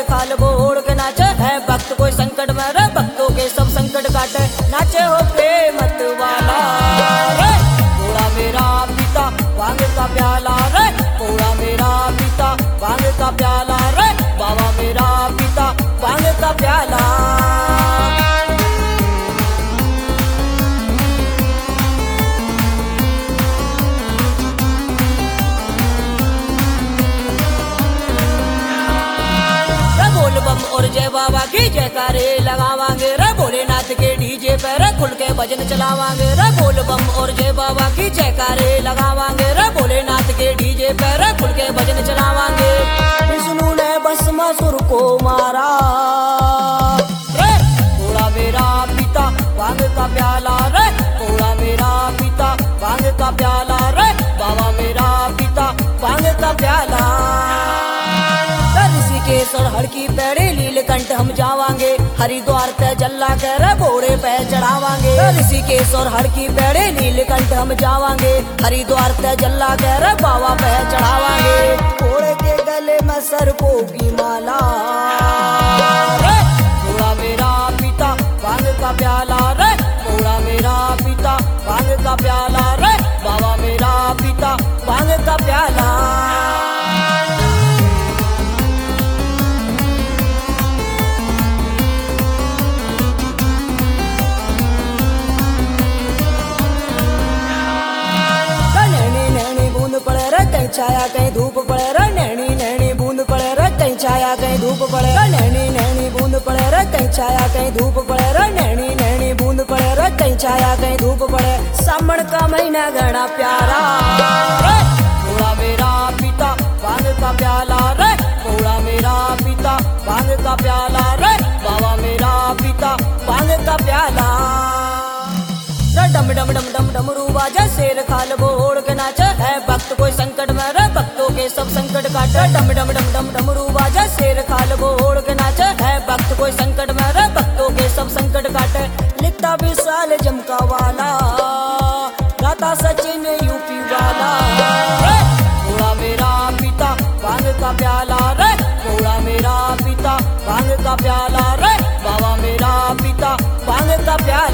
खाल वो ओढ़ के नाचे, है भक्त कोई संकट में रे भक्तों के सब संकट काटे। नाचे हो प्रेम मत वाला रे, पूरा मेरा पिता भांग का प्याला रे, पूरा मेरा पिता भांग का प्याला रे, बाबा मेरा पिता भांग का प्याला। बोल बम और जय बाबा की जयकारे लगावांगे रे, भोलेनाथ के डीजे पे रे खुल के भजन चलावांगे रे। बोल बम और जय बाबा की जयकारे लगावांगे रे, भोलेनाथ के डीजे पे रे खुल के भजन चलावांगे। विष्णु ने भस्मासुर को मारा रे, पूरा मेरा पिता भांग का प्याला रे, पूरा मेरा पिता भांग का प्याला रे, बाबा मेरा पिता भांग का प्याला। ऋषिकेश्वर हर की पैड़ी नीलकंठ हम जावांगे, हरिद्वार पे जल्ला कर घोड़े पे चढ़ावांगे। ऋषिकेश्वर हर की पैड़ी नीलकंठ हम जावांगे, हरिद्वार पे जल्ला कर बाबा पे चढ़ावांगे। घोड़े के गले में सर्पों की माला रे, पूरा मेरा पिता भांग का प्याला रे, पूरा मेरा पिता भांग का प्याला रे, बाबा मेरा पिता भांग का प्याला। कहीं छाया कहीं धूप पड़े रे, नैनी नैनी बूंद पड़े रे, कहीं छाया कहीं धूप पड़े रे, नैनी नैनी बूंद पड़े रे, कहीं छाया कहीं धूप पड़े रे, नैनी नैनी बूंद पड़े रे, कहीं छाया कहीं धूप पड़े। सावन का महीना घना प्यारा रे, पूरा मेरा पिता भांग का प्याला रे, पूरा मेरा पिता भांग का प्याला रे, बाबा मेरा पिता भांग का प्याला। डम डम डम डम डमरू बाजे, शेर खाल वो ओढ़ के नाचे, है भक्त कोई संकट में रे भक्तों के सब संकट काटे। डम डम डम डम डमरू बाजे, शेर खाल वो ओढ़ के नाचे, है भक्त कोई संकट में रे भक्तों के सब संकट काटे। लिखता विशाल जमका वाला, गाता सचिन यूपी वाला रे, पूरा मेरा पिता भांग का प्याला रे, पूरा मेरा पिता भांग का प्याला रे, बाबा मेरा पिता भांग का प्याला।